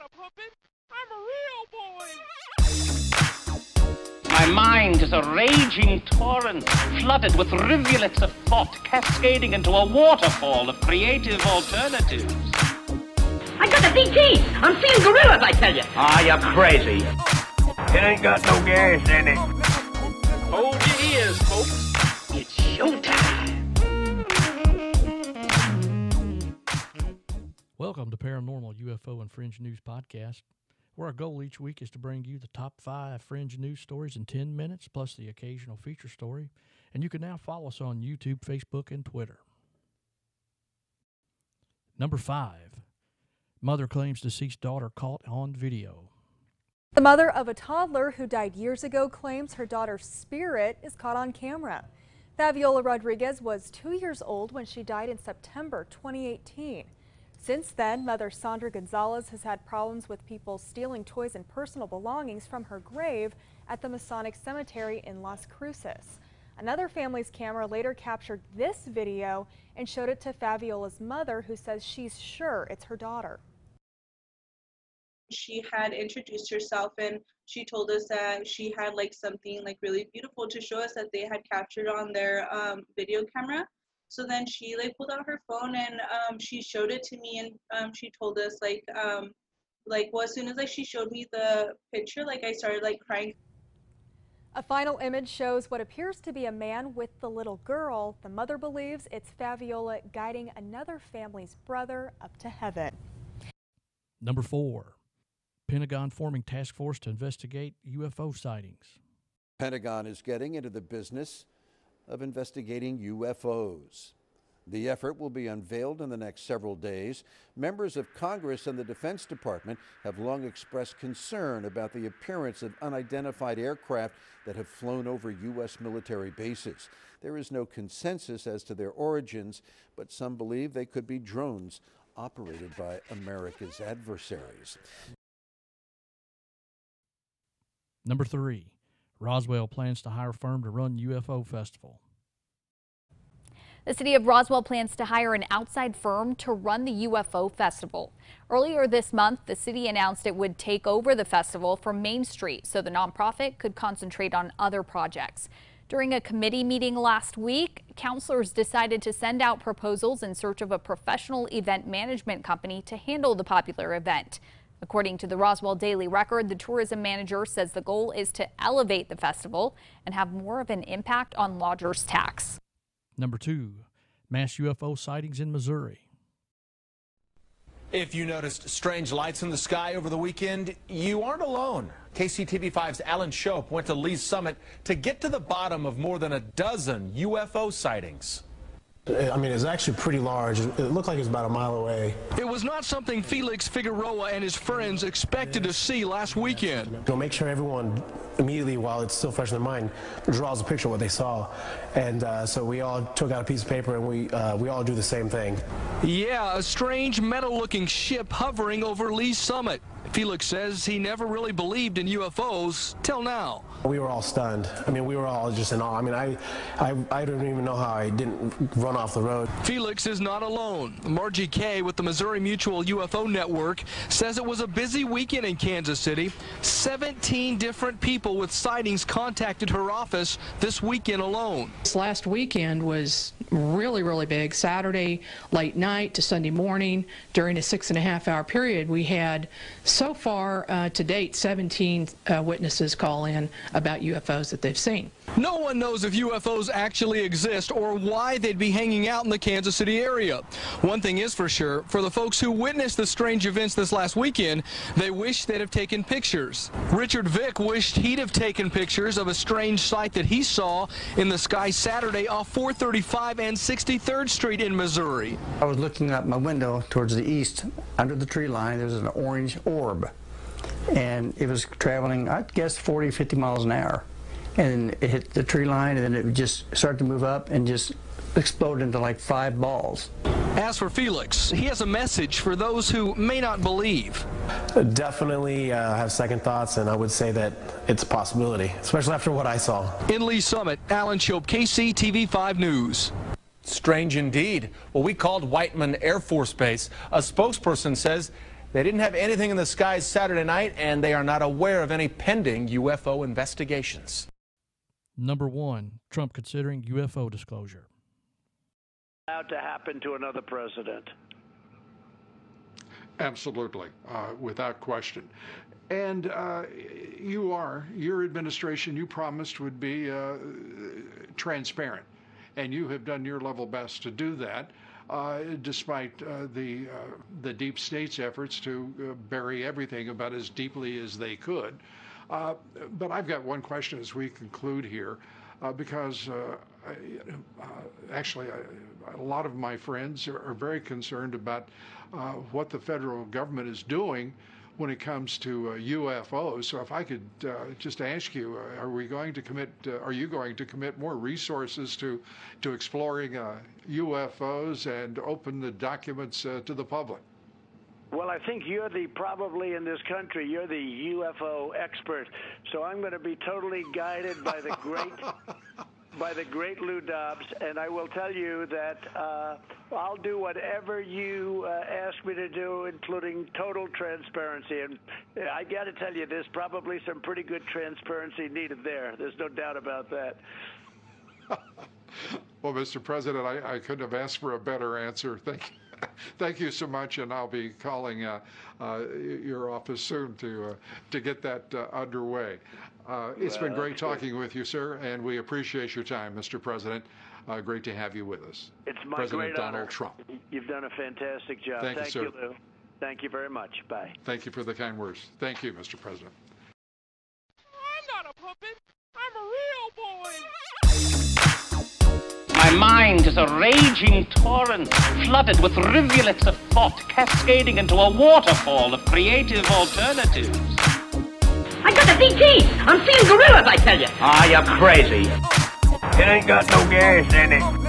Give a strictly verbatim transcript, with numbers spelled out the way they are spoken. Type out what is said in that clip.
a puppet. I'm a real boy. My mind is a raging torrent, flooded with rivulets of thought, cascading into a waterfall of creative alternatives. I got the D T! I'm seeing gorillas, I tell you! Ah, you're crazy. It ain't got no gas in it. Hold your ears, folks. It's showtime! Welcome to Paranormal U F O and Fringe News Podcast, where our goal each week is to bring you the top five Fringe news stories in ten minutes, plus the occasional feature story. And you can now follow us on YouTube, Facebook, and Twitter. Number five. Mother claims deceased daughter caught on video. The mother of a toddler who died years ago claims her daughter's spirit is caught on camera. Fabiola Rodriguez was two years old when she died in September twenty eighteen. Since then, mother Sandra Gonzalez has had problems with people stealing toys and personal belongings from her grave at the Masonic Cemetery in Las Cruces. Another family's camera later captured this video and showed it to Fabiola's mother, who says she's sure it's her daughter. She had introduced herself and she told us that she had like something like really beautiful to show us that they had captured on their um, video camera. So then she like pulled out her phone and um, she showed it to me, and um, she told us like um, like well, as soon as like she showed me the picture, like I started like crying. A final image shows what appears to be a man with the little girl. The mother believes it's Fabiola guiding another family's brother up to heaven. Number four. Pentagon forming task force to investigate U F O sightings. Pentagon is getting into the business of investigating U F Os. The effort will be unveiled in the next several days. Members of Congress and the Defense Department have long expressed concern about the appearance of unidentified aircraft that have flown over U S military bases. There is no consensus as to their origins, but some believe they could be drones operated by America's adversaries. Number three. Roswell plans to hire a firm to run U F O festival. The city of Roswell plans to hire an outside firm to run the U F O festival. Earlier this month, the city announced it would take over the festival from Main Street so the nonprofit could concentrate on other projects. During a committee meeting last week, councilors decided to send out proposals in search of a professional event management company to handle the popular event. According to the Roswell Daily Record, the tourism manager says the goal is to elevate the festival and have more of an impact on lodgers' tax. Number two, mass U F O sightings in Missouri. If you noticed strange lights in the sky over the weekend, you aren't alone. K C T V five's Alan Shope went to Lee's Summit to get to the bottom of more than a dozen U F O sightings. I mean, it's actually pretty large. It looked like it's about a mile away. It was not something Felix Figueroa and his friends expected to see last weekend. You know, make sure everyone immediately, while it's still fresh in their mind, draws a picture of what they saw. And uh, so we all took out a piece of paper and we uh, we all do the same thing. Yeah, a strange metal-looking ship hovering over Lee's Summit. Felix says he never really believed in U F Os till now. We were all stunned. I mean, we were all just in awe. I mean, I, I, I don't even know how I didn't run off the road. Felix is not alone. Margie Kay with the Missouri Mutual U F O Network says it was a busy weekend in Kansas City. seventeen different people with sightings contacted her office this weekend alone. This last weekend was really, really big. Saturday late night to Sunday morning during a six and a half hour period, we had so far uh, to date seventeen uh, witnesses call in about U F Os that they've seen. No one knows if U F Os actually exist or why they'd be hanging out in the Kansas City area. One thing is for sure, for the folks who witnessed the strange events this last weekend, they wish they'd have taken pictures. Richard Vick wished he'd have taken pictures of a strange sight that he saw in the sky Saturday off four thirty-five and sixty-third Street in Missouri. I was looking out my window towards the east. Under the tree line, there was an orange orb. And it was traveling, I'd guess, forty, fifty miles an hour. And it hit the tree line, and then it just started to move up and just exploded into like five balls. As for Felix, he has a message for those who may not believe. Definitely uh, have second thoughts, and I would say that it's a possibility, especially after what I saw. In Lee's Summit, Alan Shope, K C T V five News. Strange indeed. Well, we called Whiteman Air Force Base. A spokesperson says They didn't have anything in the skies Saturday night, and they are not aware of any pending U F O investigations. Number one, Trump considering U F O disclosure. Allowed to happen to another president. Absolutely, uh, without question. And uh, you are, your administration, you promised would be uh, transparent. And you have done your level best to do that, uh, despite uh, the, uh, the deep state's efforts to uh, bury everything about as deeply as they could. Uh, but I've got one question as we conclude here, uh, because uh, I, uh, actually I, a lot of my friends are, are very concerned about uh, what the federal government is doing when it comes to uh, U F Os. So if I could uh, just ask you, uh, are we going to commit, uh, are you going to commit more resources to, to exploring uh, U F Os and open the documents uh, to the public? Well, I think you're the, probably in this country, you're the U F O expert. So I'm going to be totally guided by the great, by the great Lou Dobbs. And I will tell you that uh, I'll do whatever you uh, ask me to do, including total transparency. And I got to tell you, there's probably some pretty good transparency needed there. There's no doubt about that. Well, Mister President, I, I couldn't have asked for a better answer. Thank you. Thank you so much, and I'll be calling uh, uh, your office soon to uh, to get that uh, underway. Uh, it's well, been great good. talking with you, sir, and we appreciate your time, Mister President. Uh, great to have you with us. It's my President great Donald honor. Trump. You've done a fantastic job. Thank you, Thank sir. you, Lou. Thank you very much. Bye. Thank you for the kind words. Thank you, Mister President. I'm not a puppet. I'm a real boy. My mind is a raging torrent, flooded with rivulets of thought, cascading into a waterfall of creative alternatives. I got the D T! I'm seeing gorillas, I tell you! Ah, you're crazy. It ain't got no gas in it.